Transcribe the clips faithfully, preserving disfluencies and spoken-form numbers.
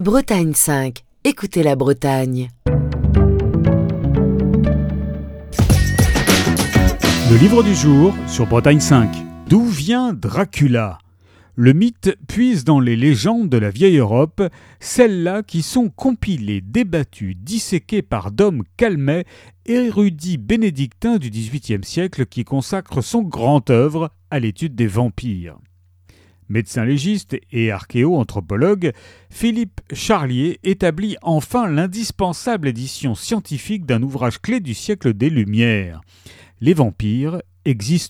Bretagne cinq. Écoutez la Bretagne. Le livre du jour sur Bretagne cinq. D'où vient Dracula ? Le mythe puise dans les légendes de la vieille Europe, celles-là qui sont compilées, débattues, disséquées par Dom Calmet, érudit bénédictin du dix-huitième siècle qui consacre son grand œuvre à l'étude des vampires. Médecin légiste et archéo-anthropologue, Philippe Charlier établit enfin l'indispensable édition scientifique d'un ouvrage clé du siècle des Lumières. Les vampires existent-ils ?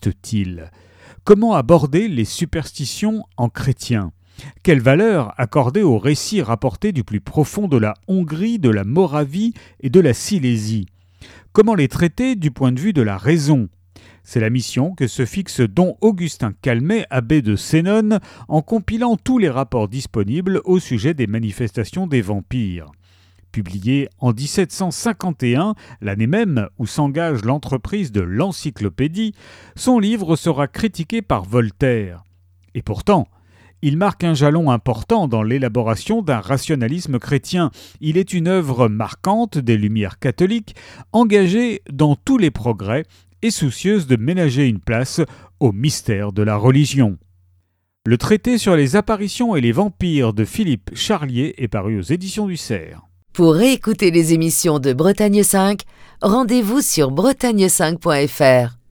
Comment aborder les superstitions en chrétien ? Quelle valeur accorder aux récits rapportés du plus profond de la Hongrie, de la Moravie et de la Silésie ? Comment les traiter du point de vue de la raison ? C'est la mission que se fixe don Augustin Calmet, abbé de Sénonne, en compilant tous les rapports disponibles au sujet des manifestations des vampires. Publié en dix-sept cent cinquante et un, l'année même où s'engage l'entreprise de l'encyclopédie, son livre sera critiqué par Voltaire. Et pourtant, il marque un jalon important dans l'élaboration d'un rationalisme chrétien. Il est une œuvre marquante des Lumières catholiques, engagée dans tous les progrès et soucieuse de ménager une place au mystère de la religion. Le traité sur les apparitions et les vampires de Philippe Charlier est paru aux éditions du Cerf. Pour réécouter les émissions de Bretagne cinq, rendez-vous sur bretagne cinq point f r.